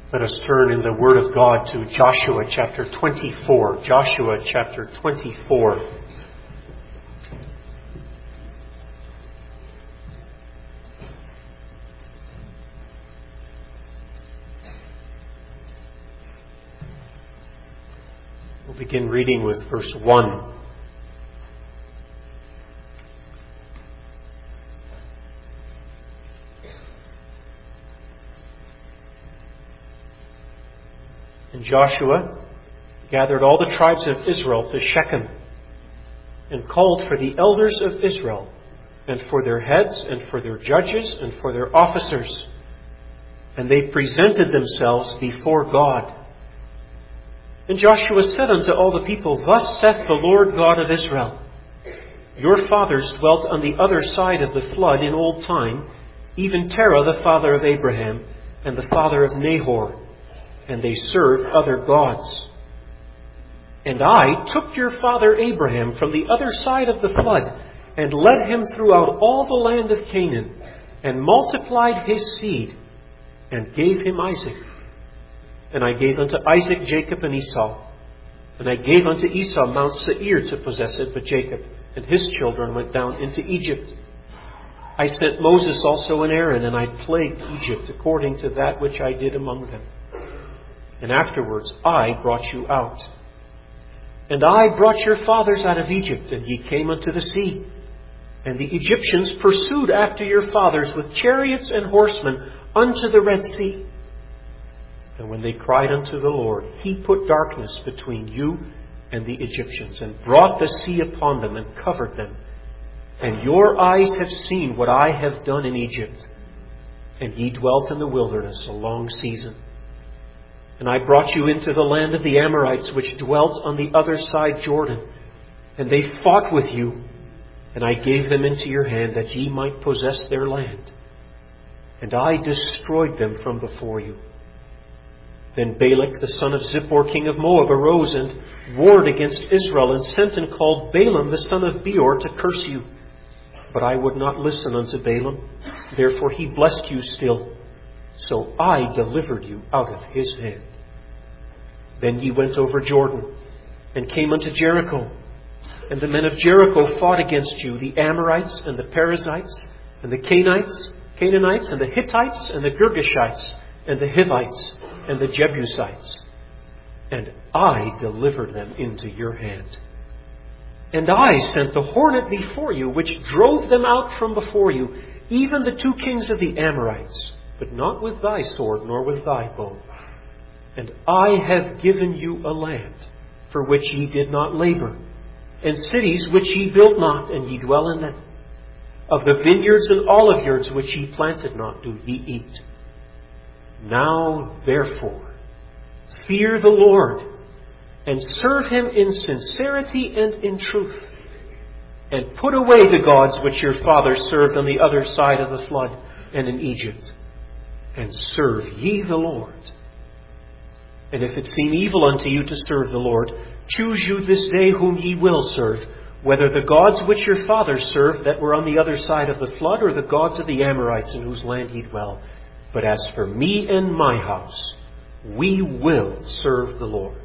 Let us turn in the Word of God to Joshua chapter 24. Joshua chapter 24. We'll begin reading with verse 1. And Joshua gathered all the tribes of Israel to Shechem, and called for the elders of Israel, and for their heads, and for their judges, and for their officers. And they presented themselves before God. And Joshua said unto all the people, Thus saith the Lord God of Israel, Your fathers dwelt on the other side of the flood in old time, even Terah the father of Abraham, and the father of Nahor, and they served other gods. And I took your father Abraham from the other side of the flood, and led him throughout all the land of Canaan, and multiplied his seed, and gave him Isaac. And I gave unto Isaac Jacob and Esau. And I gave unto Esau Mount Seir to possess it, but Jacob and his children went down into Egypt. I sent Moses also and Aaron, and I plagued Egypt according to that which I did among them. And afterwards I brought you out. And I brought your fathers out of Egypt, and ye came unto the sea. And the Egyptians pursued after your fathers with chariots and horsemen unto the Red Sea. And when they cried unto the Lord, He put darkness between you and the Egyptians, and brought the sea upon them, and covered them. And your eyes have seen what I have done in Egypt. And ye dwelt in the wilderness a long season. And I brought you into the land of the Amorites, which dwelt on the other side Jordan. And they fought with you, and I gave them into your hand, that ye might possess their land. And I destroyed them from before you. Then Balak, the son of Zippor, king of Moab, arose and warred against Israel, and sent and called Balaam, the son of Beor, to curse you. But I would not listen unto Balaam. Therefore he blessed you still. So I delivered you out of his hand. Then ye went over Jordan, and came unto Jericho. And the men of Jericho fought against you, the Amorites, and the Perizzites, and the Canaanites, and the Hittites, and the Girgashites, and the Hivites, and the Jebusites. And I delivered them into your hand. And I sent the hornet before you, which drove them out from before you, even the two kings of the Amorites, but not with thy sword, nor with thy bow. And I have given you a land for which ye did not labor, and cities which ye built not, and ye dwell in them. Of the vineyards and oliveyards which ye planted not, do ye eat. Now, therefore, fear the Lord, and serve Him in sincerity and in truth, and put away the gods which your fathers served on the other side of the flood and in Egypt, and serve ye the Lord. And if it seem evil unto you to serve the Lord, choose you this day whom ye will serve, whether the gods which your fathers served that were on the other side of the flood, or the gods of the Amorites in whose land ye dwell. But as for me and my house, we will serve the Lord.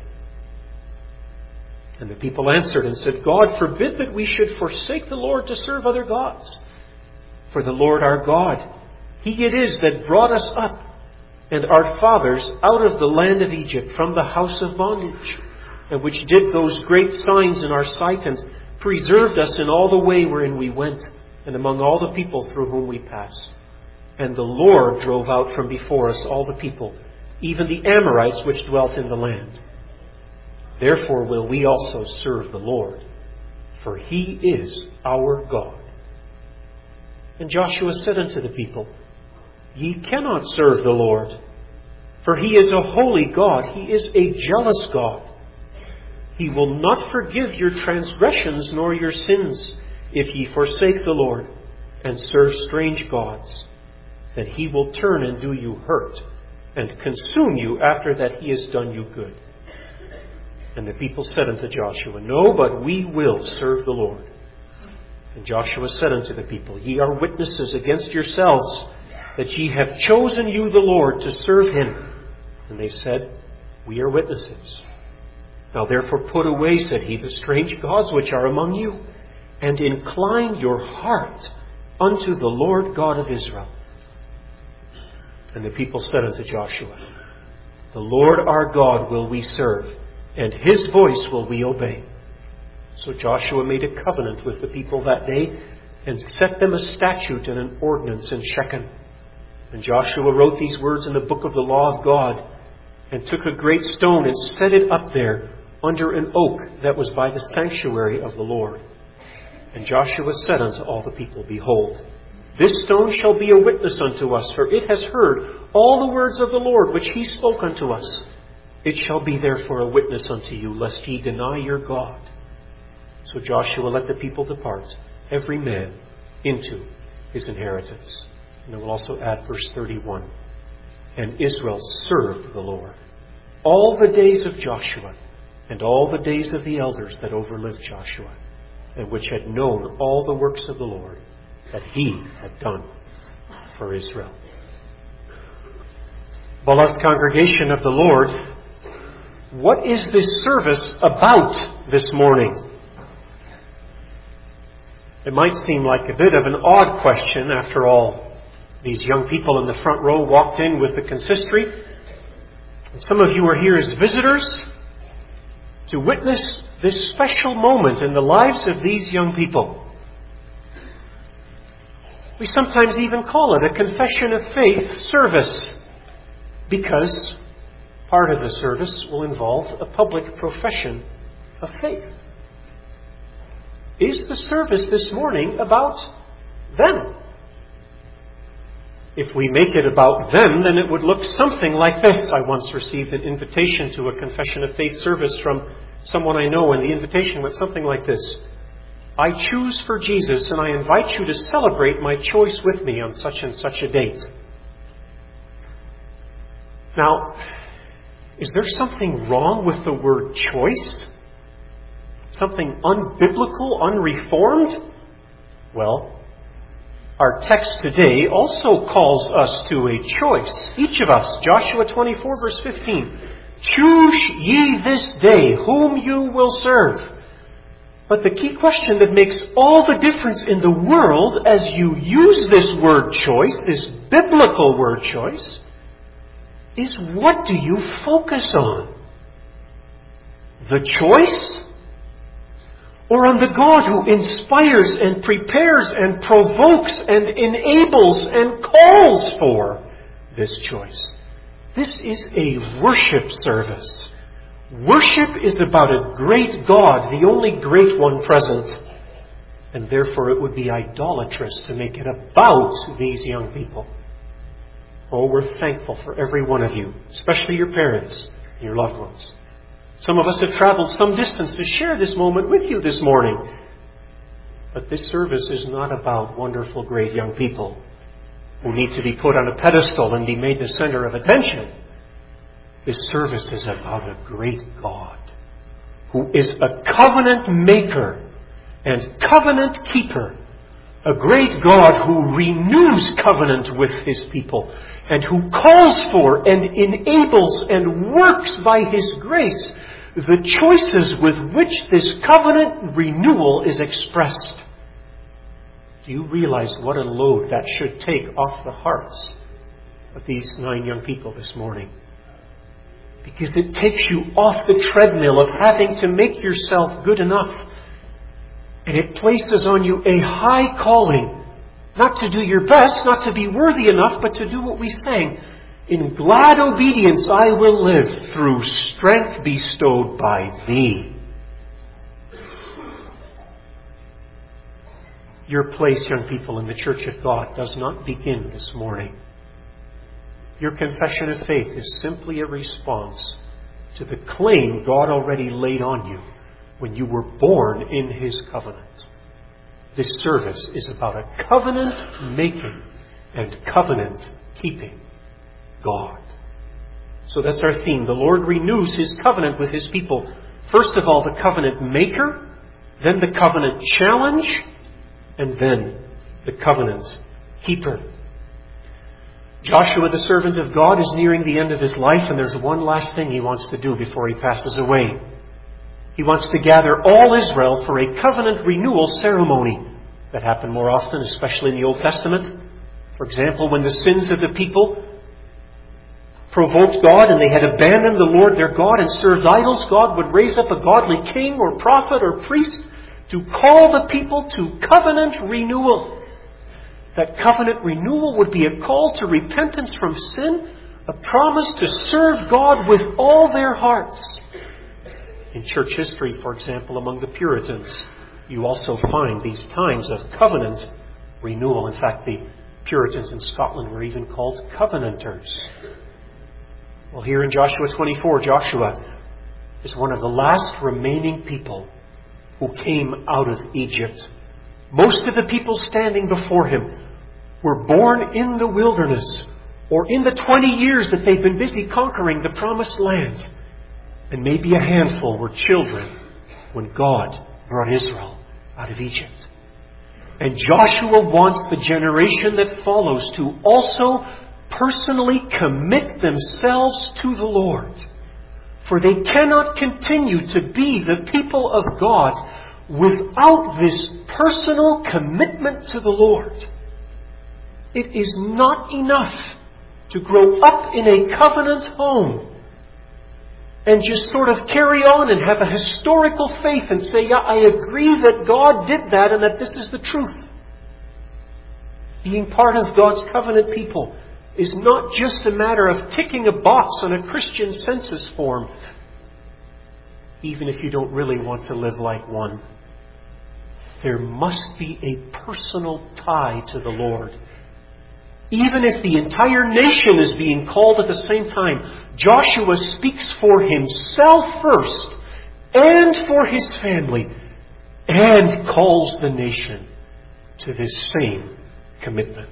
And the people answered and said, God forbid that we should forsake the Lord to serve other gods. For the Lord our God, He it is that brought us up, and our fathers out of the land of Egypt, from the house of bondage, and which did those great signs in our sight, and preserved us in all the way wherein we went, and among all the people through whom we passed. And the Lord drove out from before us all the people, even the Amorites which dwelt in the land. Therefore will we also serve the Lord, for He is our God. And Joshua said unto the people, Ye cannot serve the Lord, for He is a holy God. He is a jealous God. He will not forgive your transgressions nor your sins, if ye forsake the Lord and serve strange gods. Then He will turn and do you hurt, and consume you after that He has done you good. And the people said unto Joshua, No, but we will serve the Lord. And Joshua said unto the people, Ye are witnesses against yourselves, that ye have chosen you the Lord to serve Him. And they said, We are witnesses. Now therefore put away, said he, the strange gods which are among you, and incline your heart unto the Lord God of Israel. And the people said unto Joshua, The Lord our God will we serve, and His voice will we obey. So Joshua made a covenant with the people that day, and set them a statute and an ordinance in Shechem. And Joshua wrote these words in the book of the law of God, and took a great stone and set it up there under an oak that was by the sanctuary of the Lord. And Joshua said unto all the people, Behold, this stone shall be a witness unto us, for it has heard all the words of the Lord which He spoke unto us. It shall be therefore a witness unto you, lest ye deny your God. So Joshua let the people depart, every man into his inheritance. And I will also add verse 31. And Israel served the Lord all the days of Joshua, and all the days of the elders that overlived Joshua, and which had known all the works of the Lord that He had done for Israel. Beloved congregation of the Lord, what is this service about this morning? It might seem like a bit of an odd question. After all, these young people in the front row walked in with the consistory. And some of you are here as visitors to witness this special moment in the lives of these young people. We sometimes even call it a confession of faith service, because part of the service will involve a public profession of faith. Is the service this morning about them? If we make it about them, then it would look something like this. I once received an invitation to a confession of faith service from someone I know, and the invitation went something like this. I choose for Jesus, and I invite you to celebrate my choice with me on such and such a date. Now, is there something wrong with the word choice? Something unbiblical, unreformed? Well, our text today also calls us to a choice. Each of us, Joshua 24 verse 15, choose ye this day whom you will serve. But the key question that makes all the difference in the world as you use this word choice, this biblical word choice, is what do you focus on? The choice? Or on the God who inspires and prepares and provokes and enables and calls for this choice? This is a worship service. Worship is about a great God, the only great one present. And therefore it would be idolatrous to make it about these young people. Oh, we're thankful for every one of you, especially your parents and your loved ones. Some of us have traveled some distance to share this moment with you this morning. But this service is not about wonderful, great young people who need to be put on a pedestal and be made the center of attention. This service is about a great God who is a covenant maker and covenant keeper. A great God who renews covenant with His people and who calls for and enables and works by His grace the choices with which this covenant renewal is expressed. Do you realize what a load that should take off the hearts of these 9 young people this morning? Because it takes you off the treadmill of having to make yourself good enough. And it places on you a high calling, not to do your best, not to be worthy enough, but to do what we sang. In glad obedience I will live through strength bestowed by Thee. Your place, young people, in the Church of God does not begin this morning. Your confession of faith is simply a response to the claim God already laid on you when you were born in His covenant. This service is about a covenant-making and covenant-keeping God. So that's our theme. The Lord renews His covenant with His people. First of all, the covenant maker, then the covenant challenge, and then the covenant keeper. Joshua, the servant of God, is nearing the end of his life, and there's one last thing he wants to do before he passes away. He wants to gather all Israel for a covenant renewal ceremony that happened more often, especially in the Old Testament. For example, when the sins of the people provoked God and they had abandoned the Lord their God and served idols, God would raise up a godly king or prophet or priest to call the people to covenant renewal. That covenant renewal would be a call to repentance from sin, a promise to serve God with all their hearts. In church history, for example, among the Puritans, you also find these times of covenant renewal. In fact, the Puritans in Scotland were even called Covenanters. Well, here in Joshua 24, Joshua is one of the last remaining people who came out of Egypt. Most of the people standing before him were born in the wilderness or in the 20 years that they've been busy conquering the promised land. And maybe a handful were children when God brought Israel out of Egypt. And Joshua wants the generation that follows to also personally commit themselves to the Lord. For they cannot continue to be the people of God without this personal commitment to the Lord. It is not enough to grow up in a covenant home and just sort of carry on and have a historical faith and say, yeah, I agree that God did that and that this is the truth. Being part of God's covenant people is not just a matter of ticking a box on a Christian census form, even if you don't really want to live like one. There must be a personal tie to the Lord. Even if the entire nation is being called at the same time, Joshua speaks for himself first and for his family and calls the nation to this same commitment.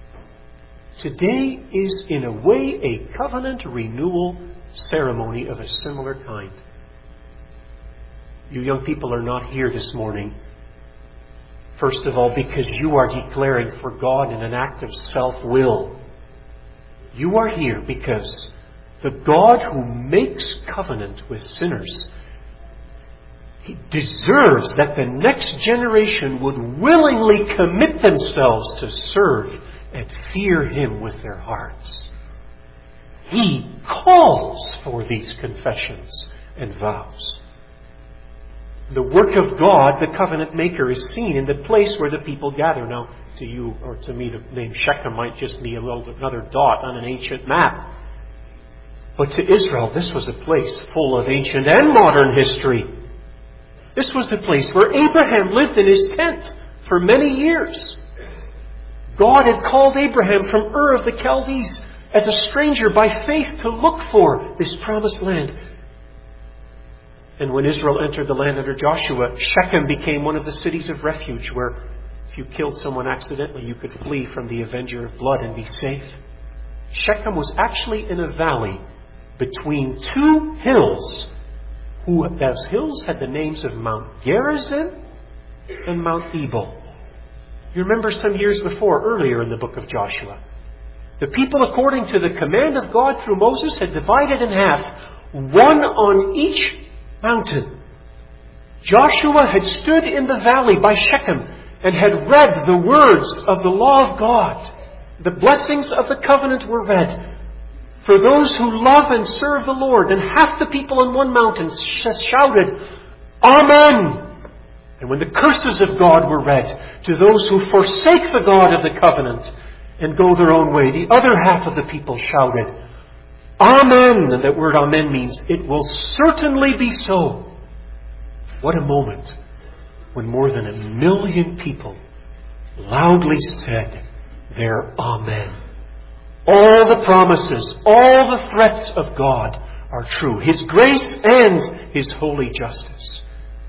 Today is in a way a covenant renewal ceremony of a similar kind. You young people are not here this morning, first of all, because you are declaring for God in an act of self-will. You are here because the God who makes covenant with sinners, He deserves that the next generation would willingly commit themselves to serve and fear Him with their hearts. He calls for these confessions and vows. The work of God, the covenant maker, is seen in the place where the people gather. Now, to you or to me, the name Shechem might just be another dot on an ancient map. But to Israel, this was a place full of ancient and modern history. This was the place where Abraham lived in his tent for many years. God had called Abraham from Ur of the Chaldees as a stranger by faith to look for this promised land. And when Israel entered the land under Joshua, Shechem became one of the cities of refuge where if you killed someone accidentally, you could flee from the avenger of blood and be safe. Shechem was actually in a valley between two hills. Those hills had the names of Mount Gerizim and Mount Ebal. You remember some years before, earlier in the book of Joshua, the people, according to the command of God through Moses, had divided in half, one on each mountain. Joshua had stood in the valley by Shechem and had read the words of the law of God. The blessings of the covenant were read for those who love and serve the Lord. And half the people on one mountain shouted, Amen. And when the curses of God were read to those who forsake the God of the covenant and go their own way, the other half of the people shouted, Amen. And that word Amen means it will certainly be so. What a moment when more than 1 million people loudly said their Amen. All the promises, all the threats of God are true. His grace and His holy justice.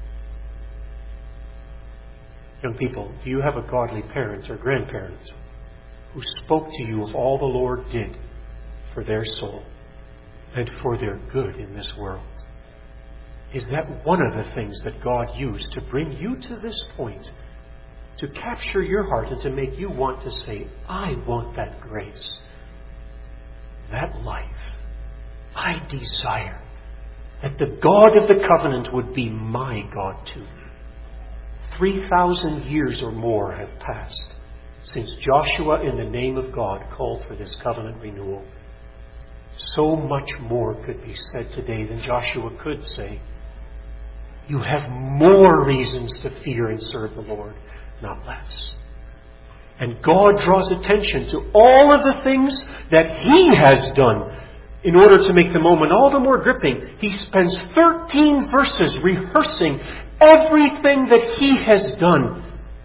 Young people, do you have a godly parent or grandparent who spoke to you of all the Lord did for their soul and for their good in this world? Is that one of the things that God used to bring you to this point, to capture your heart and to make you want to say, I want that grace. that life, I desire that the God of the covenant would be my God too. 3,000 years or more have passed since Joshua, in the name of God, called for this covenant renewal. So much more could be said today than Joshua could say. You have more reasons to fear and serve the Lord, not less. And God draws attention to all of the things that He has done in order to make the moment all the more gripping. He spends 13 verses rehearsing everything that He has done.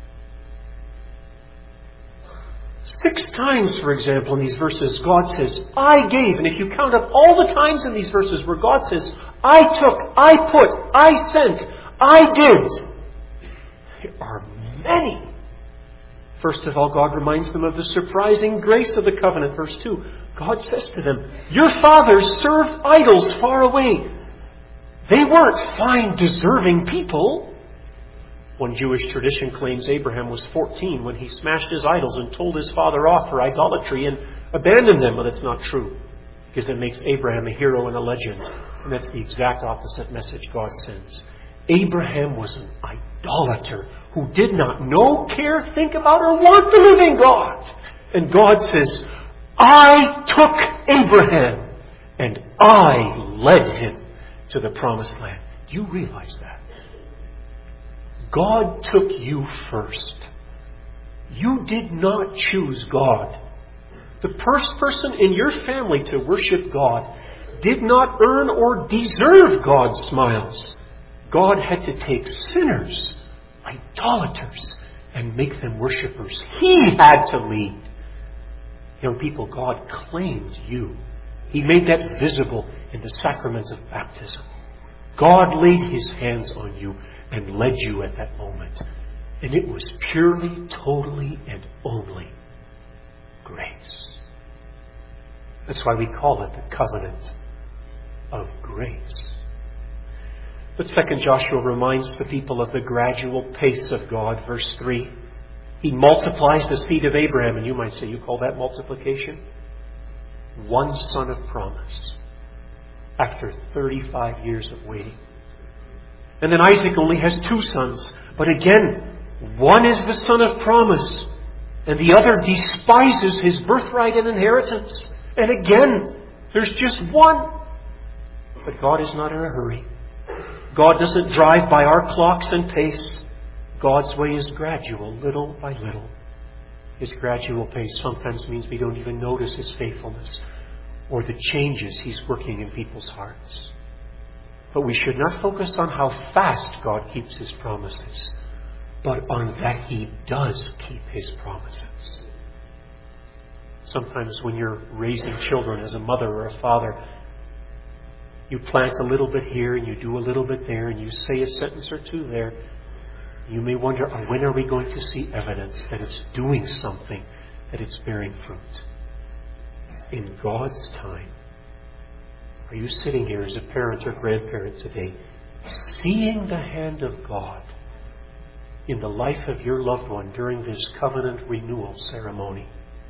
6 times, for example, in these verses, God says, I gave. And if you count up all the times in these verses where God says, I took, I put, I sent, I did, there are many. First of all, God reminds them of the surprising grace of the covenant. Verse 2, God says to them, your fathers served idols far away. They weren't fine, deserving people. One Jewish tradition claims Abraham was 14 when he smashed his idols and told his father off for idolatry and abandoned them. But that's not true, because it makes Abraham a hero and a legend. And that's the exact opposite message God sends. Abraham was an idolater who did not know, care, think about, or want the living God. And God says, I took Abraham and I led him to the promised land. Do you realize that? God took you first. You did not choose God. The first person in your family to worship God did not earn or deserve God's smiles. God had to take sinners, idolaters, and make them worshipers. He had to lead. Young people, God claimed you. He made that visible in the sacrament of baptism. God laid His hands on you and led you at that moment. And it was purely, totally, and only grace. That's why we call it the covenant of grace. But 2 Joshua reminds the people of the gradual pace of God. Verse 3, He multiplies the seed of Abraham. And you might say, you call that multiplication? One son of promise after 35 years of waiting. And then Isaac only has 2 sons. But again, one is the son of promise, and the other despises his birthright and inheritance. And again, there's just one. But God is not in a hurry. God doesn't drive by our clocks and pace. God's way is gradual, little by little. His gradual pace sometimes means we don't even notice His faithfulness or the changes He's working in people's hearts. But we should not focus on how fast God keeps His promises, but on that He does keep His promises. Sometimes when you're raising children as a mother or a father, you plant a little bit here and you do a little bit there and you say a sentence or two there. You may wonder, when are we going to see evidence that it's doing something, that it's bearing fruit? In God's time. Are you sitting here as a parent or grandparent today, seeing the hand of God in the life of your loved one during this covenant renewal ceremony?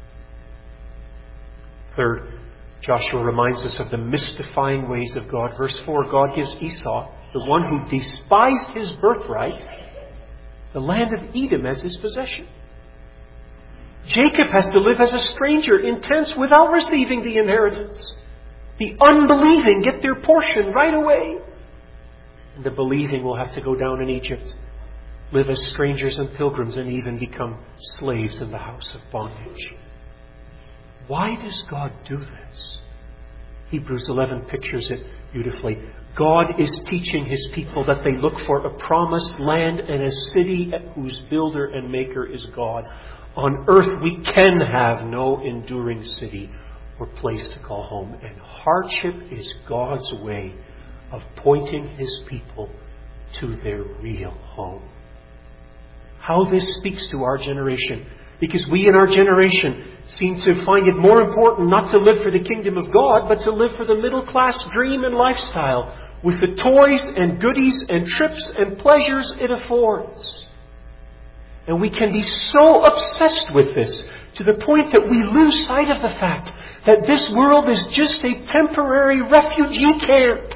Third, Joshua reminds us of the mystifying ways of God. Verse 4, God gives Esau, the one who despised his birthright, the land of Edom as his possession. Jacob has to live as a stranger in tents without receiving the inheritance. The unbelieving get their portion right away. And the believing will have to go down in Egypt, live as strangers and pilgrims, and even become slaves in the house of bondage. Why does God do this? Hebrews 11 pictures it beautifully. God is teaching His people that they look for a promised land and a city whose builder and maker is God. On earth we can have no enduring city or place to call home. And hardship is God's way of pointing His people to their real home. How this speaks to our generation. Because we in our generation seem to find it more important not to live for the kingdom of God, but to live for the middle class dream and lifestyle with the toys and goodies and trips and pleasures it affords. And we can be so obsessed with this to the point that we lose sight of the fact that this world is just a temporary refugee camp.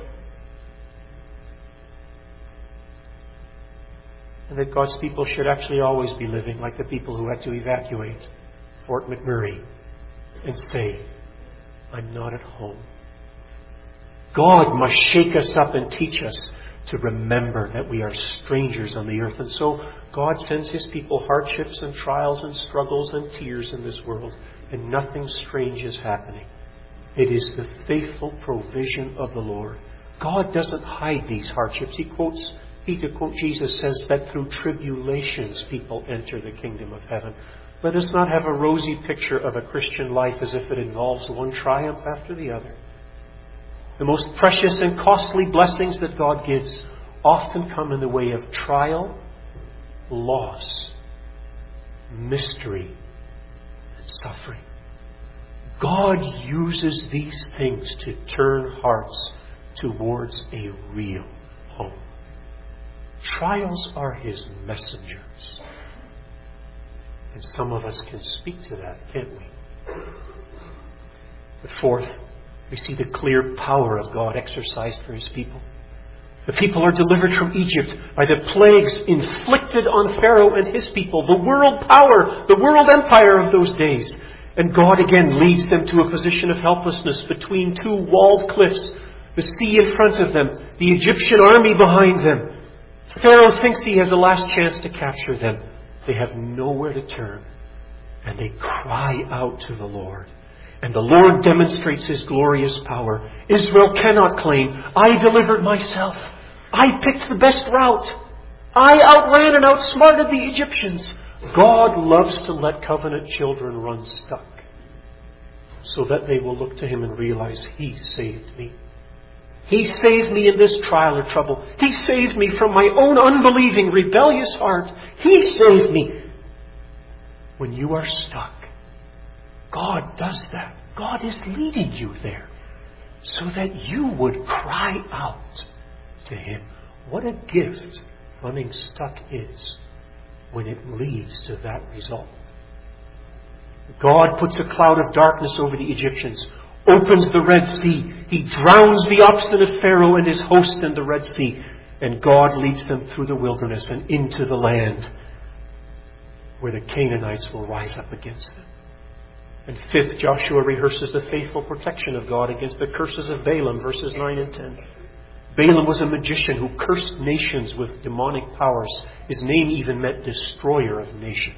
And that God's people should actually always be living like the people who had to evacuate Fort McMurray and say, I'm not at home. God must shake us up and teach us to remember that we are strangers on the earth. And so God sends His people hardships and trials and struggles and tears in this world. And nothing strange is happening. It is the faithful provision of the Lord. God doesn't hide these hardships. He, to quote Jesus, says that through tribulations people enter the kingdom of heaven. Let us not have a rosy picture of a Christian life as if it involves one triumph after the other. The most precious and costly blessings that God gives often come in the way of trial, loss, mystery, and suffering. God uses these things to turn hearts towards a real home. Trials are His messengers. And some of us can speak to that, can't we? But fourth, we see the clear power of God exercised for His people. The people are delivered from Egypt by the plagues inflicted on Pharaoh and his people, the world power, the world empire of those days. And God again leads them to a position of helplessness between two walled cliffs, the sea in front of them, the Egyptian army behind them. Pharaoh thinks he has a last chance to capture them. They have nowhere to turn, and they cry out to the Lord. And the Lord demonstrates His glorious power. Israel cannot claim, I delivered myself. I picked the best route. I outran and outsmarted the Egyptians. God loves to let covenant children run stuck, so that they will look to Him and realize, He saved me. He saved me in this trial or trouble. He saved me from my own unbelieving, rebellious heart. He saved me. When you are stuck, God does that. God is leading you there so that you would cry out to Him. What a gift running stuck is when it leads to that result. God puts a cloud of darkness over the Egyptians, opens the Red Sea. He drowns the obstinate Pharaoh and his host in the Red Sea. And God leads them through the wilderness and into the land where the Canaanites will rise up against them. And fifth, Joshua rehearses the faithful protection of God against the curses of Balaam, verses 9 and 10. Balaam was a magician who cursed nations with demonic powers. His name even meant destroyer of nations.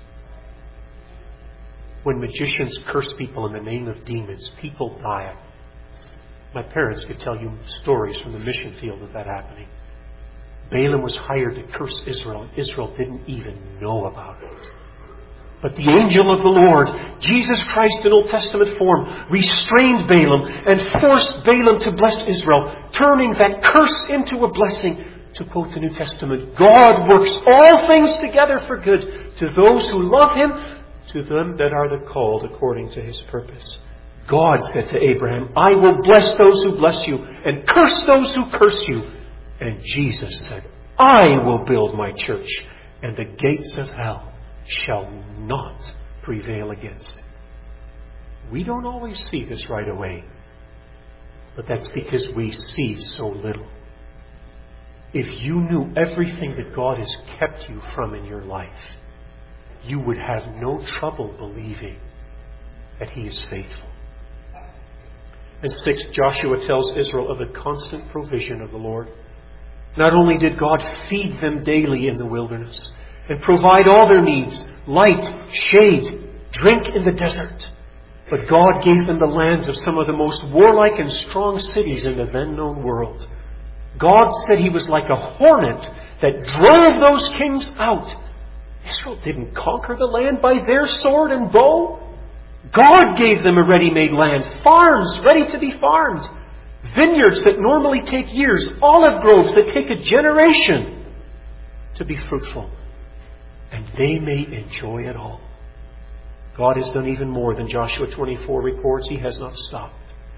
When magicians curse people in the name of demons, people die. My parents could tell you stories from the mission field of that happening. Balaam was hired to curse Israel, and Israel didn't even know about it. But the angel of the Lord, Jesus Christ in Old Testament form, restrained Balaam and forced Balaam to bless Israel, turning that curse into a blessing. To quote the New Testament, God works all things together for good to those who love Him, to them that are the called according to His purpose. God said to Abraham, I will bless those who bless you and curse those who curse you. And Jesus said, I will build my church, and the gates of hell shall not prevail against it. We don't always see this right away, but that's because we see so little. If you knew everything that God has kept you from in your life, you would have no trouble believing that He is faithful. And sixth, Joshua tells Israel of the constant provision of the Lord. Not only did God feed them daily in the wilderness and provide all their needs, light, shade, drink in the desert, but God gave them the lands of some of the most warlike and strong cities in the then known world. God said He was like a hornet that drove those kings out. Israel didn't conquer the land by their sword and bow. God gave them a ready-made land, farms ready to be farmed, vineyards that normally take years, olive groves that take a generation to be fruitful. And they may enjoy it all. God has done even more than Joshua 24 reports. He has not stopped.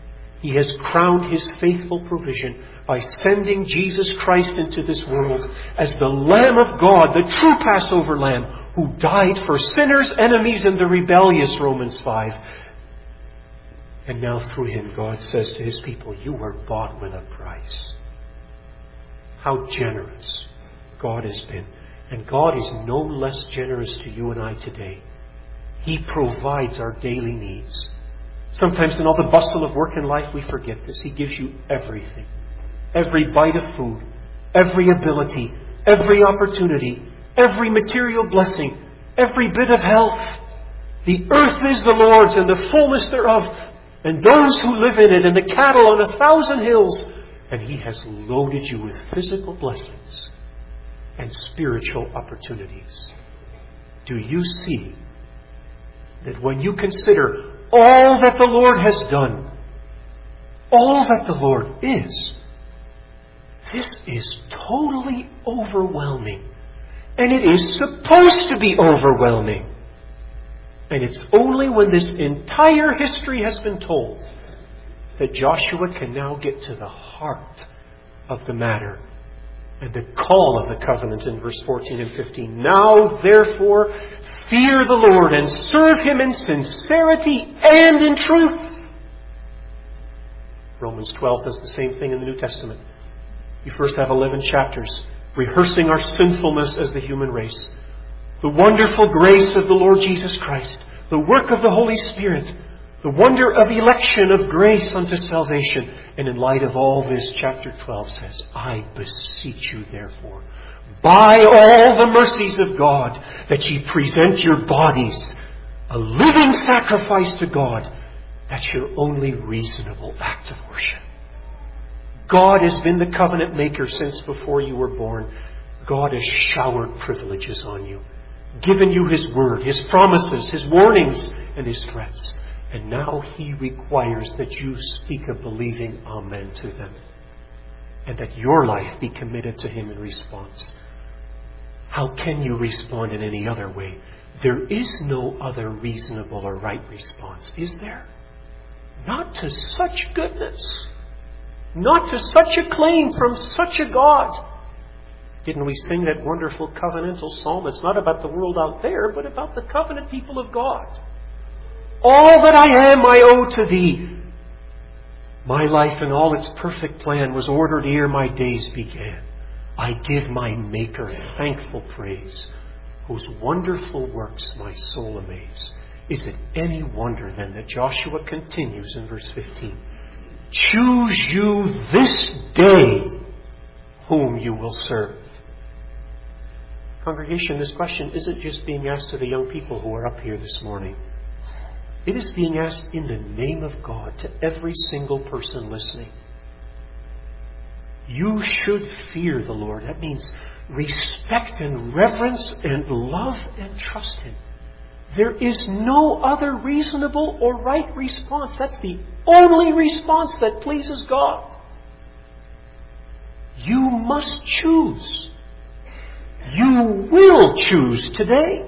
He has crowned His faithful provision by sending Jesus Christ into this world as the Lamb of God, the true Passover Lamb, who died for sinners, enemies, and the rebellious, Romans 5. And now through Him, God says to His people, you were bought with a price. How generous God has been. And God is no less generous to you and I today. He provides our daily needs. Sometimes in all the bustle of work and life we forget this. He gives you everything. Every bite of food, every ability, every opportunity, every material blessing, every bit of health. The earth is the Lord's and the fullness thereof, and those who live in it, and the cattle on 1,000 hills. And He has loaded you with physical blessings and spiritual opportunities. Do you see that when you consider all that the Lord has done, all that the Lord is, this is totally overwhelming. And it is supposed to be overwhelming. And it's only when this entire history has been told that Joshua can now get to the heart of the matter and the call of the covenant in verse 14 and 15. Now, therefore, fear the Lord and serve Him in sincerity and in truth. Romans 12 does the same thing in the New Testament. You first have 11 chapters rehearsing our sinfulness as the human race. The wonderful grace of the Lord Jesus Christ. The work of the Holy Spirit. The wonder of election of grace unto salvation. And in light of all this, chapter 12 says, I beseech you therefore, by all the mercies of God, that ye present your bodies a living sacrifice to God. That's your only reasonable act of worship. God has been the covenant maker since before you were born. God has showered privileges on you, given you His word, His promises, His warnings, and His threats. And now He requires that you speak a believing amen to them, and that your life be committed to Him in response. How can you respond in any other way? There is no other reasonable or right response, is there? Not to such goodness. Not to such a claim from such a God. Didn't we sing that wonderful covenantal psalm? It's not about the world out there, but about the covenant people of God. All that I am I owe to Thee. My life and all its perfect plan was ordered ere my days began. I give my Maker thankful praise, whose wonderful works my soul amaze. Is it any wonder then that Joshua continues in verse 15? Choose you this day whom you will serve. Congregation, this question isn't just being asked to the young people who are up here this morning. It is being asked in the name of God to every single person listening. You should fear the Lord. That means respect and reverence and love and trust Him. There is no other reasonable or right response. That's the only response that pleases God. You must choose. You will choose today.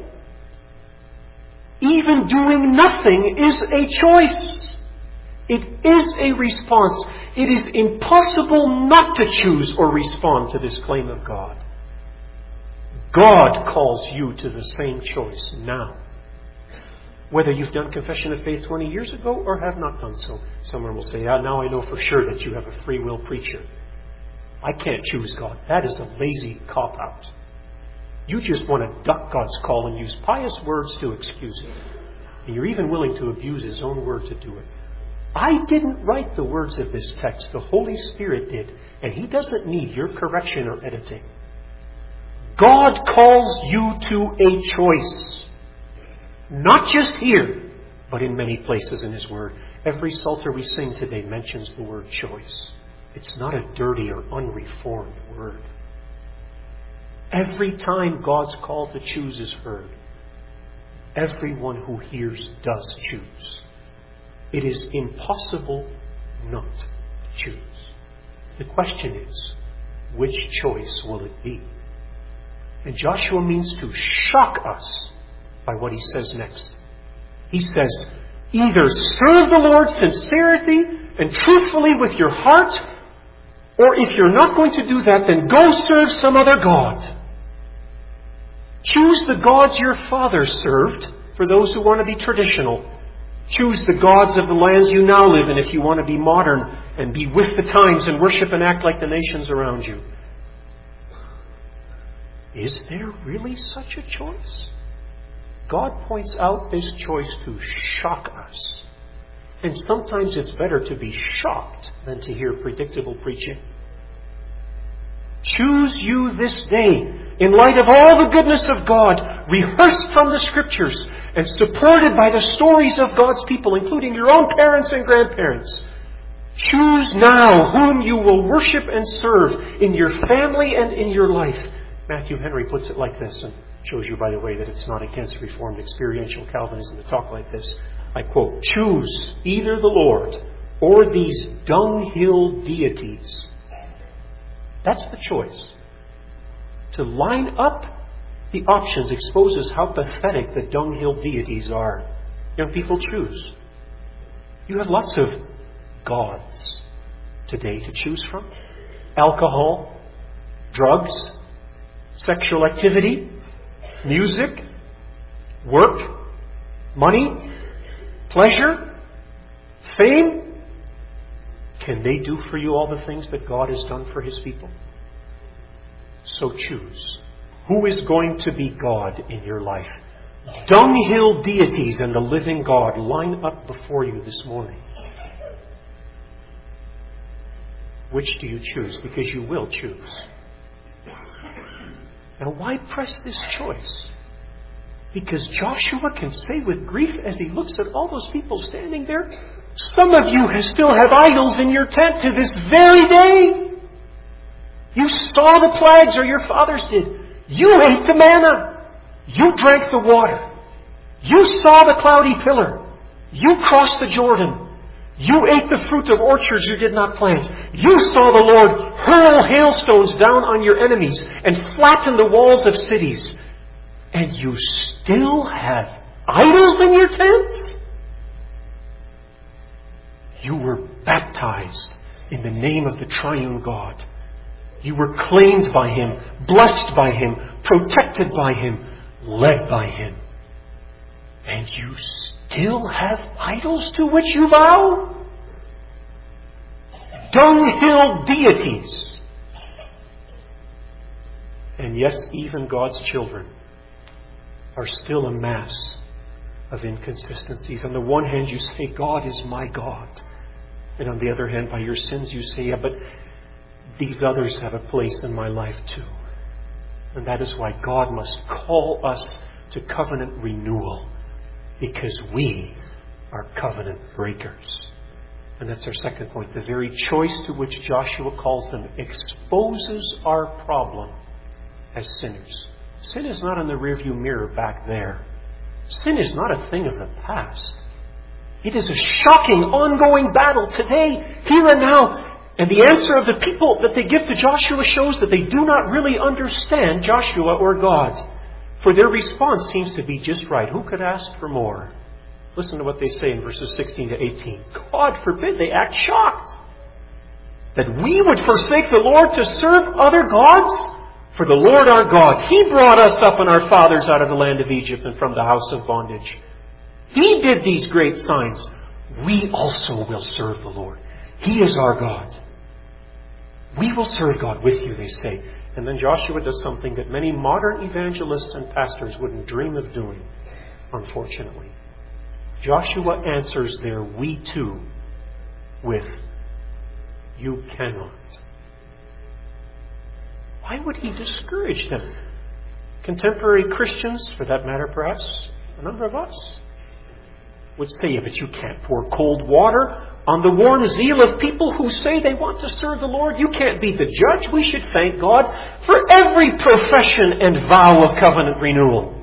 Even doing nothing is a choice. It is a response. It is impossible not to choose or respond to this claim of God. God calls you to the same choice now. Whether you've done confession of faith 20 years ago or have not done so. Someone will say, now I know for sure that you have a free will preacher. I can't choose God. That is a lazy cop-out. You just want to duck God's call and use pious words to excuse it. And you're even willing to abuse His own word to do it. I didn't write the words of this text. The Holy Spirit did. And He doesn't need your correction or editing. God calls you to a choice. Not just here, but in many places in His Word. Every psalter we sing today mentions the word choice. It's not a dirty or unreformed word. Every time God's call to choose is heard, everyone who hears does choose. It is impossible not to choose. The question is, which choice will it be? And Joshua means to shock us by what he says next. He says, either serve the Lord sincerity and truthfully with your heart, or if you're not going to do that, then go serve some other god. Choose the gods your fathers served, for those who want to be traditional. Choose the gods of the lands you now live in if you want to be modern and be with the times and worship and act like the nations around you. Is there really such a choice? God points out this choice to shock us. And sometimes it's better to be shocked than to hear predictable preaching. Choose you this day, in light of all the goodness of God, rehearsed from the Scriptures and supported by the stories of God's people, including your own parents and grandparents. Choose now whom you will worship and serve in your family and in your life. Matthew Henry puts it like this, and shows you, by the way, that it's not against Reformed experiential Calvinism to talk like this. I quote, "Choose either the Lord or these dunghill deities." That's the choice. To line up the options exposes how pathetic the dunghill deities are. Young people, choose. You have lots of gods today to choose from. Alcohol, drugs, sexual activity, music, work, money, pleasure, fame. Can they do for you all the things that God has done for His people? So choose. Who is going to be God in your life? Dunghill deities and the living God line up before you this morning. Which do you choose? Because you will choose. Now, why press this choice? Because Joshua can say with grief as he looks at all those people standing there, some of you still have idols in your tent to this very day. You saw the plagues, or your fathers did. You ate the manna. You drank the water. You saw the cloudy pillar. You crossed the Jordan. You ate the fruit of orchards you did not plant. You saw the Lord hurl hailstones down on your enemies and flatten the walls of cities. And you still have idols in your tents? You were baptized in the name of the triune God. You were claimed by Him, blessed by Him, protected by Him, led by Him. And you still have idols to which you vow? Dunghill deities. And yes, even God's children are still a mass of inconsistencies. On the one hand, you say, God is my God. And on the other hand, by your sins, you say, yeah, but these others have a place in my life too. And that is why God must call us to covenant renewal, because we are covenant breakers. And that's our second point. The very choice to which Joshua calls them exposes our problem as sinners. Sin is not in the rearview mirror back there. Sin is not a thing of the past. It is a shocking, ongoing battle today, here and now. And the answer of the people that they give to Joshua shows that they do not really understand Joshua or God. For their response seems to be just right. Who could ask for more? Listen to what they say in verses 16 to 18. God forbid, they act shocked. That we would forsake the Lord to serve other gods? For the Lord our God, He brought us up and our fathers out of the land of Egypt and from the house of bondage. He did these great signs. We also will serve the Lord. He is our God. We will serve God with you, they say. And then Joshua does something that many modern evangelists and pastors wouldn't dream of doing, unfortunately. Joshua answers their "we too" with, "You cannot." Why would he discourage them? Contemporary Christians, for that matter perhaps, a number of us, would say, yeah, but you can't pour cold water on the warm zeal of people who say they want to serve the Lord. You can't be the judge. We should thank God for every profession and vow of covenant renewal.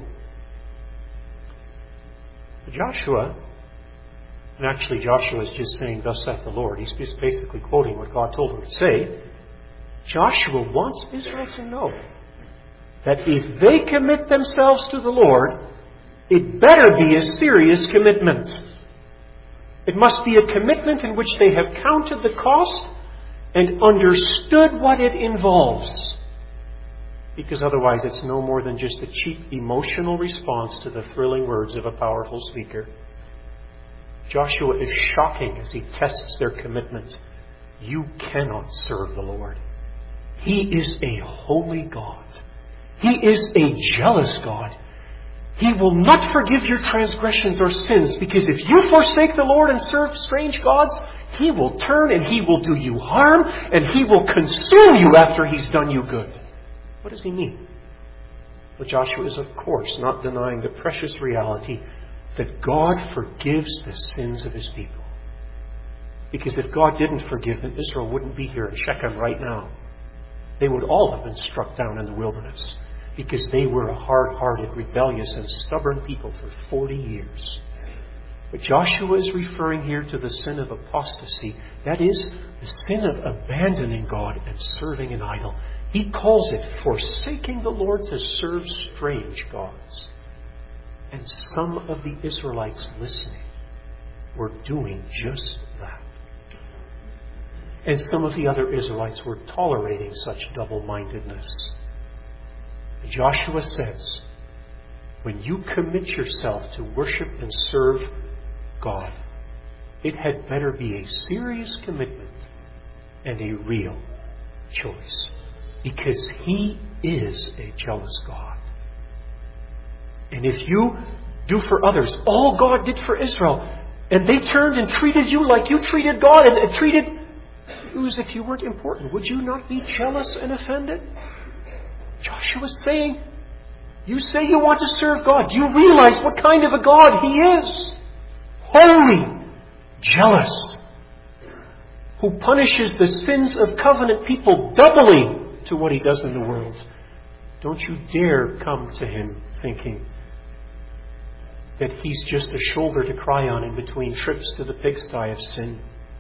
Joshua, and actually Joshua is just saying, thus saith the Lord. He's just basically quoting what God told him to say. Joshua wants Israel to know that if they commit themselves to the Lord, it better be a serious commitment. It must be a commitment in which they have counted the cost and understood what it involves. Because otherwise it's no more than just a cheap emotional response to the thrilling words of a powerful speaker. Joshua is shocking as he tests their commitment. You cannot serve the Lord. He is a holy God. He is a jealous God. He will not forgive your transgressions or sins, because if you forsake the Lord and serve strange gods, He will turn and He will do you harm and He will consume you after He's done you good. What does he mean? Well, Joshua is, of course, not denying the precious reality that God forgives the sins of His people. Because if God didn't forgive them, Israel wouldn't be here in Shechem right now. They would all have been struck down in the wilderness, because they were a hard-hearted, rebellious, and stubborn people for 40 years. But Joshua is referring here to the sin of apostasy. That is, the sin of abandoning God and serving an idol. He calls it forsaking the Lord to serve strange gods. And some of the Israelites listening were doing just that. And some of the other Israelites were tolerating such double-mindedness. Joshua says, when you commit yourself to worship and serve God, it had better be a serious commitment and a real choice. Because He is a jealous God. And if you do for others all God did for Israel, and they turned and treated you like you treated God and treated you as if you weren't important, would you not be jealous and offended? Joshua's saying, you say you want to serve God. Do you realize what kind of a God He is? Holy, jealous, who punishes the sins of covenant people doubly to what He does in the world. Don't you dare come to Him thinking that He's just a shoulder to cry on in between trips to the pigsty of sin.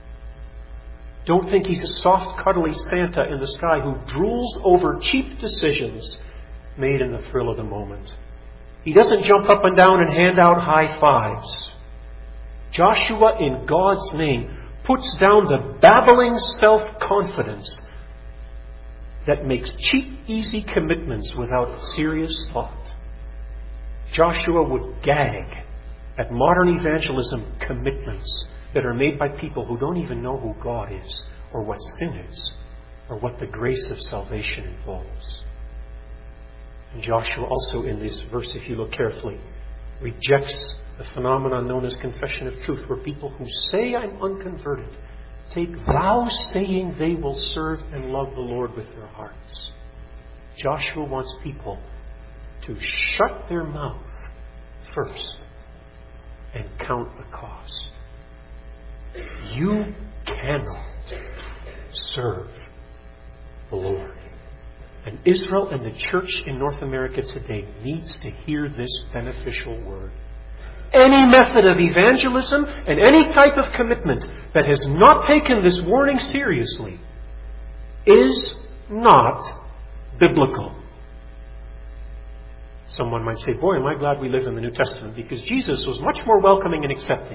Don't think He's a soft, cuddly Santa in the sky who drools over cheap decisions made in the thrill of the moment. He doesn't jump up and down and hand out high fives. Joshua, in God's name, puts down the babbling self-confidence that makes cheap, easy commitments without serious thought. Joshua would gag at modern evangelism commitments that are made by people who don't even know who God is, or what sin is, or what the grace of salvation involves. And Joshua also in this verse, if you look carefully, rejects the phenomenon known as confession of truth, where people who say, I'm unconverted, take vows saying they will serve and love the Lord with their hearts. Joshua wants people to shut their mouth first and count the cost. You cannot serve the Lord. And Israel and the church in North America today needs to hear this beneficial word. Any method of evangelism and any type of commitment that has not taken this warning seriously is not biblical. Someone might say, boy, am I glad we live in the New Testament, because Jesus was much more welcoming and accepting.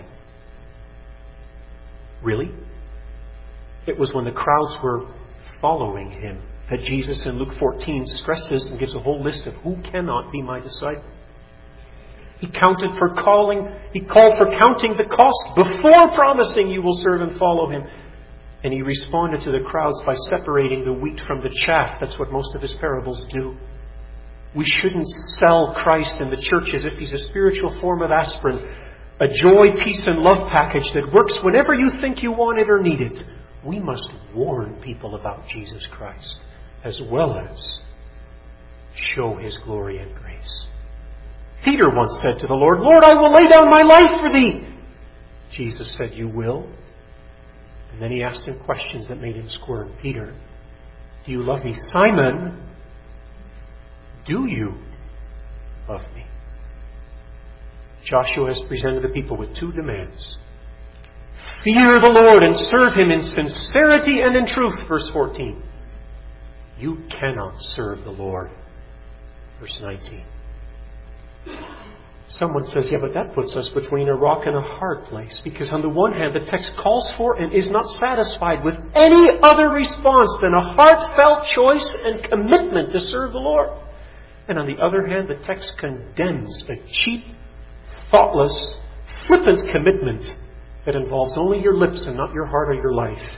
Really? It was when the crowds were following Him that Jesus in Luke 14 stresses and gives a whole list of who cannot be my disciple. He called for counting the cost before promising you will serve and follow Him. And He responded to the crowds by separating the wheat from the chaff. That's what most of His parables do. We shouldn't sell Christ in the church as if He's a spiritual form of aspirin, a joy, peace, and love package that works whenever you think you want it or need it. We must warn people about Jesus Christ, as well as show His glory and grace. Peter once said to the Lord, Lord, I will lay down my life for Thee. Jesus said, you will? And then He asked him questions that made him squirm. Peter, do you love me? Simon, do you love me? Joshua has presented the people with two demands. Fear the Lord and serve Him in sincerity and in truth, verse 14. You cannot serve the Lord, verse 19. Someone says, yeah, but that puts us between a rock and a hard place. Because on the one hand, the text calls for and is not satisfied with any other response than a heartfelt choice and commitment to serve the Lord. And on the other hand, the text condemns a cheap, thoughtless, flippant commitment that involves only your lips and not your heart or your life.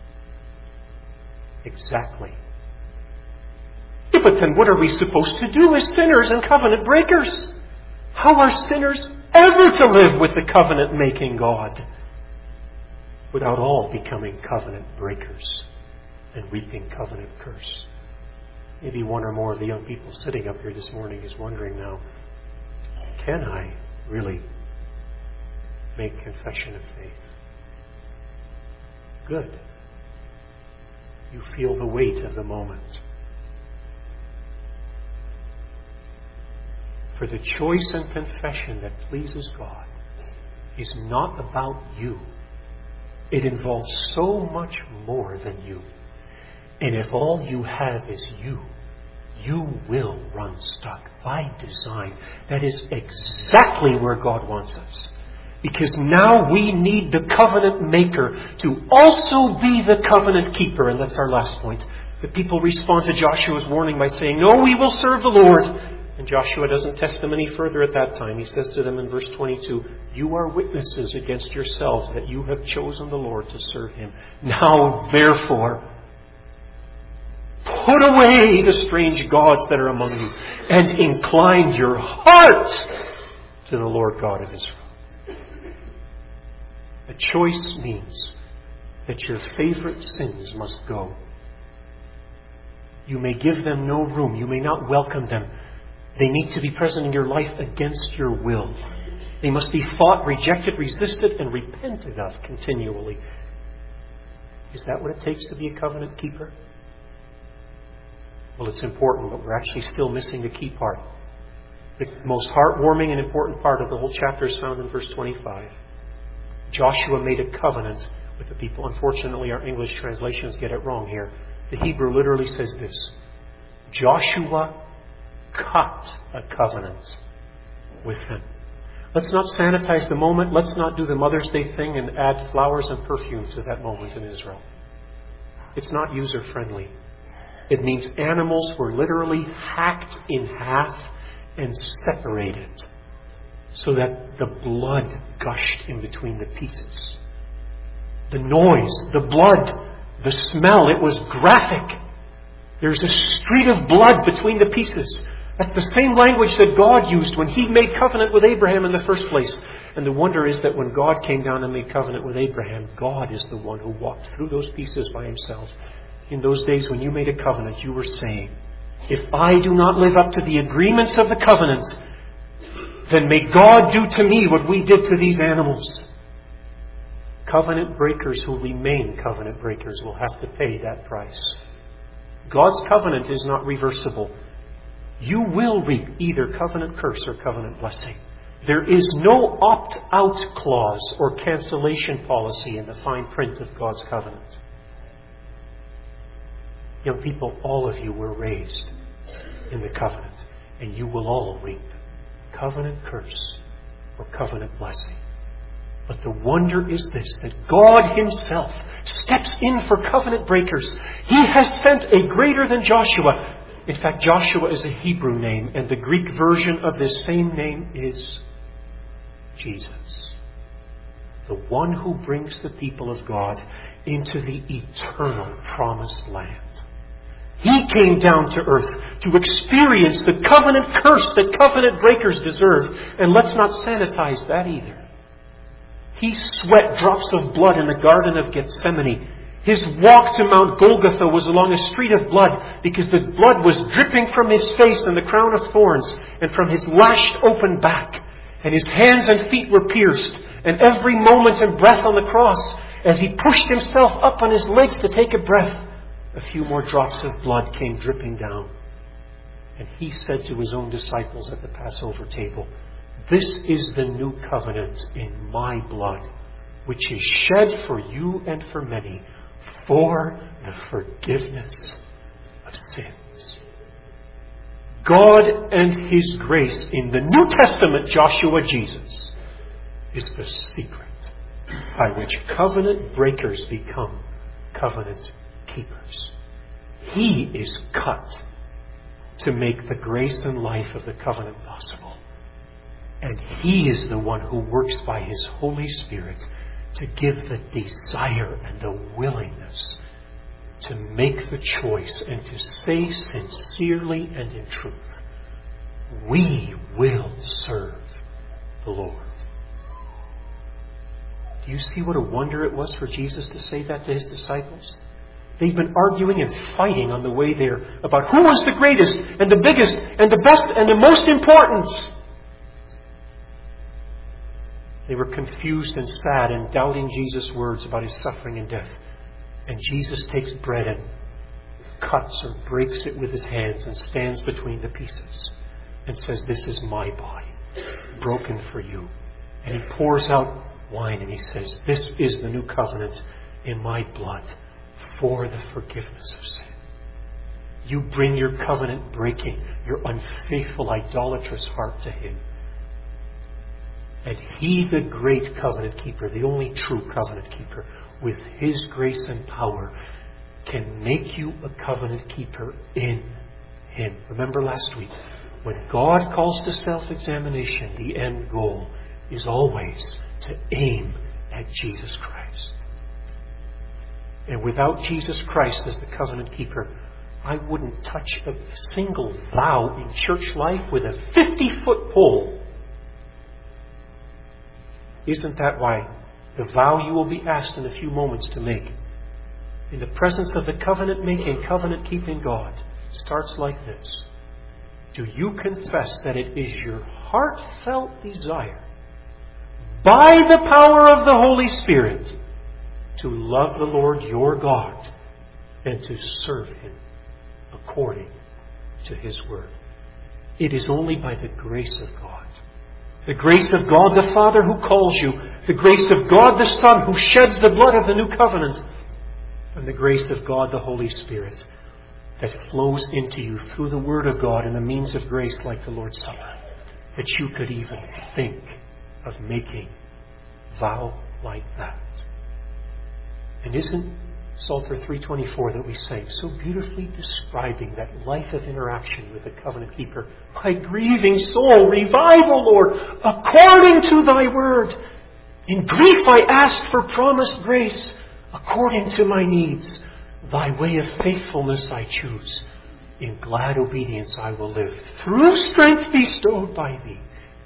Exactly. Yeah, but then what are we supposed to do as sinners and covenant breakers? How are sinners ever to live with the covenant-making God without all becoming covenant breakers and reaping covenant curse? Maybe one or more of the young people sitting up here this morning is wondering now, can I really make confession of faith? Good. You feel the weight of the moment. For the choice and confession that pleases God is not about you. It involves so much more than you. And if all you have is you will run stuck by design. That is exactly where God wants us. Because now we need the covenant maker to also be the covenant keeper. And that's our last point. The people respond to Joshua's warning by saying, no, we will serve the Lord. And Joshua doesn't test them any further at that time. He says to them in verse 22, you are witnesses against yourselves that you have chosen the Lord to serve Him. Now, therefore, put away the strange gods that are among you and incline your heart to the Lord God of Israel. A choice means that your favorite sins must go. You may give them no room. You may not welcome them. They need to be present in your life against your will. They must be fought, rejected, resisted, and repented of continually. Is that what it takes to be a covenant keeper? Well, it's important, but we're actually still missing the key part. The most heartwarming and important part of the whole chapter is found in verse 25. Joshua made a covenant with the people. Unfortunately, our English translations get it wrong here. The Hebrew literally says this: Joshua cut a covenant with them. Let's not sanitize the moment. Let's not do the Mother's Day thing and add flowers and perfume to that moment in Israel. It's not user-friendly. It means animals were literally hacked in half and separated so that the blood gushed in between the pieces. The noise, the blood, the smell, it was graphic. There's a street of blood between the pieces. That's the same language that God used when He made covenant with Abraham in the first place. And the wonder is that when God came down and made covenant with Abraham, God is the one who walked through those pieces by Himself. In those days when you made a covenant, you were saying, if I do not live up to the agreements of the covenant, then may God do to me what we did to these animals. Covenant breakers who remain covenant breakers will have to pay that price. God's covenant is not reversible. You will reap either covenant curse or covenant blessing. There is no opt-out clause or cancellation policy in the fine print of God's covenant. Young people, all of you were raised in the covenant, and you will all reap covenant curse or covenant blessing. But the wonder is this, that God Himself steps in for covenant breakers. He has sent a greater than Joshua. In fact, Joshua is a Hebrew name, and the Greek version of this same name is Jesus. The one who brings the people of God into the eternal promised land. He came down to earth to experience the covenant curse that covenant breakers deserve. And let's not sanitize that either. He sweat drops of blood in the Garden of Gethsemane. His walk to Mount Golgotha was along a street of blood because the blood was dripping from His face and the crown of thorns and from His lashed open back. And His hands and feet were pierced. And every moment and breath on the cross, as He pushed Himself up on His legs to take a breath, a few more drops of blood came dripping down. And He said to His own disciples at the Passover table, "This is the new covenant in my blood, which is shed for you and for many for the forgiveness of sins." God and His grace in the New Testament Joshua Jesus is the secret by which covenant breakers become covenant keepers. He is cut to make the grace and life of the covenant possible. And He is the one who works by His Holy Spirit to give the desire and the willingness to make the choice and to say sincerely and in truth, we will serve the Lord. Do you see what a wonder it was for Jesus to say that to His disciples? They've been arguing and fighting on the way there about who was the greatest and the biggest and the best and the most important. They were confused and sad and doubting Jesus' words about His suffering and death. And Jesus takes bread and cuts or breaks it with His hands and stands between the pieces and says, "This is my body, broken for you." And He pours out wine and He says, "This is the new covenant in my blood for the forgiveness of sin." You bring your covenant breaking, your unfaithful, idolatrous heart to Him. And He, the great covenant keeper, the only true covenant keeper, with His grace and power, can make you a covenant keeper in Him. Remember last week, when God calls to self-examination, the end goal is always to aim at Jesus Christ. And without Jesus Christ as the covenant keeper, I wouldn't touch a single vow in church life with a 50-foot pole. Isn't that why the vow you will be asked in a few moments to make in the presence of the covenant-making, covenant-keeping God starts like this? Do you confess that it is your heartfelt desire, by the power of the Holy Spirit, to love the Lord your God and to serve Him according to His word? It is only by the grace of God. The grace of God the Father who calls you, the grace of God the Son who sheds the blood of the new covenant, and the grace of God the Holy Spirit that flows into you through the Word of God and the means of grace like the Lord's Supper, that you could even think of making vow like that. And isn't Psalter 324 that we sang so beautifully describing that life of interaction with the covenant keeper? My grieving soul, revive, O Lord, according to Thy word. In grief I asked for promised grace, according to my needs. Thy way of faithfulness I choose. In glad obedience I will live, through strength bestowed by Thee.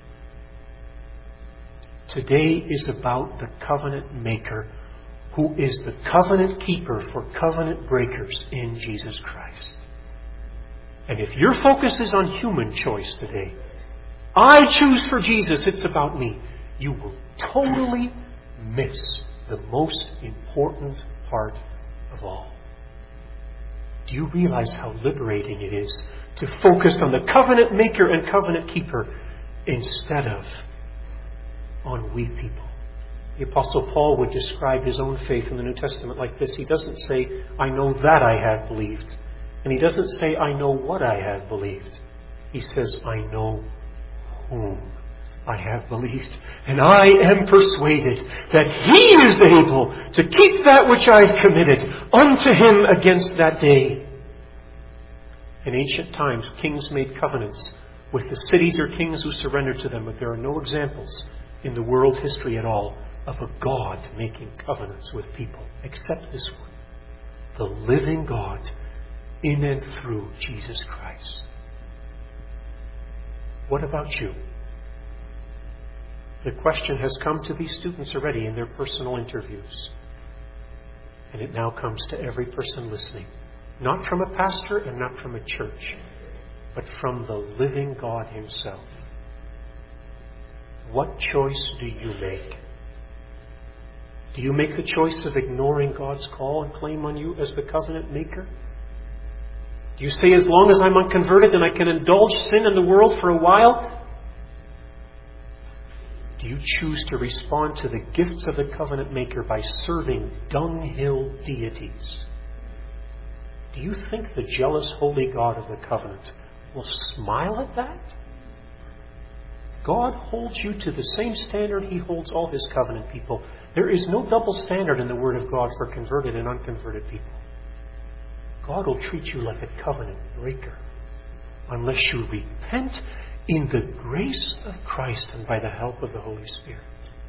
Today is about the covenant maker, who is the covenant keeper for covenant breakers in Jesus Christ. And if your focus is on human choice today, I choose for Jesus, it's about me, you will totally miss the most important part of all. Do you realize how liberating it is to focus on the covenant maker and covenant keeper instead of on we people? The Apostle Paul would describe his own faith in the New Testament like this. He doesn't say, I know that I have believed. And he doesn't say, I know what I have believed. He says, I know whom I have believed. And I am persuaded that He is able to keep that which I have committed unto Him against that day. In ancient times, kings made covenants with the cities or kings who surrendered to them, but there are no examples in the world history at all of a God making covenants with people, except this one. The living God in and through Jesus Christ. What about you? The question has come to these students already in their personal interviews. And it now comes to every person listening. Not from a pastor and not from a church, but from the living God Himself. What choice do you make? Do you make the choice of ignoring God's call and claim on you as the covenant maker? Do you say, as long as I'm unconverted, then I can indulge sin in the world for a while? Do you choose to respond to the gifts of the covenant maker by serving dunghill deities? Do you think the jealous holy God of the covenant will smile at that? God holds you to the same standard He holds all His covenant people. There is no double standard in the Word of God for converted and unconverted people. God will treat you like a covenant breaker unless you repent in the grace of Christ and by the help of the Holy Spirit.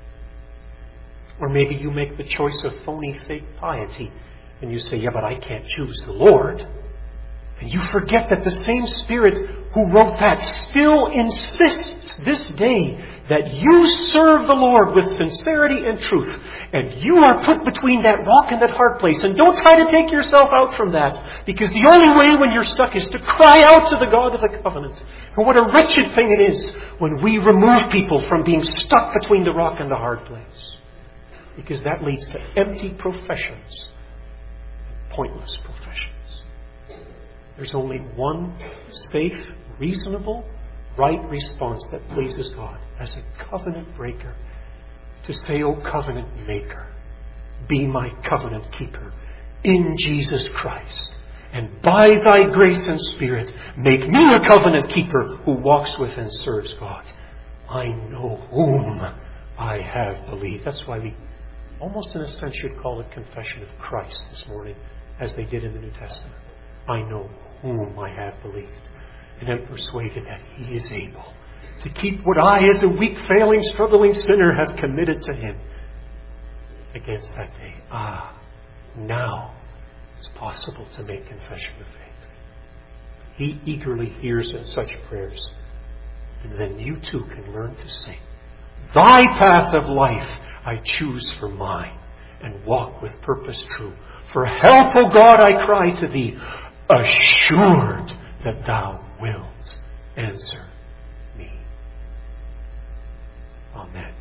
Or maybe you make the choice of phony, fake piety and you say, yeah, but I can't choose the Lord. And you forget that the same Spirit who wrote that still insists this day that you serve the Lord with sincerity and truth. And you are put between that rock and that hard place. And don't try to take yourself out from that. Because the only way when you're stuck is to cry out to the God of the covenant. And what a wretched thing it is when we remove people from being stuck between the rock and the hard place. Because that leads to empty professions and pointless professions. There's only one safe, reasonable, right response that pleases God as a covenant breaker. To say, O covenant maker, be my covenant keeper in Jesus Christ. And by thy grace and Spirit, make me a covenant keeper who walks with and serves God. I know whom I have believed. That's why we almost in a sense should call it confession of Christ this morning, as they did in the New Testament. I know whom I have believed, and am persuaded that He is able to keep what I, as a weak, failing, struggling sinner, have committed to Him against that day. Now it's possible to make confession of faith. He eagerly hears such prayers, and then you too can learn to sing, Thy path of life I choose for mine, and walk with purpose true. For help, O God, I cry to Thee, assured that Thou wilt answer me. Amen.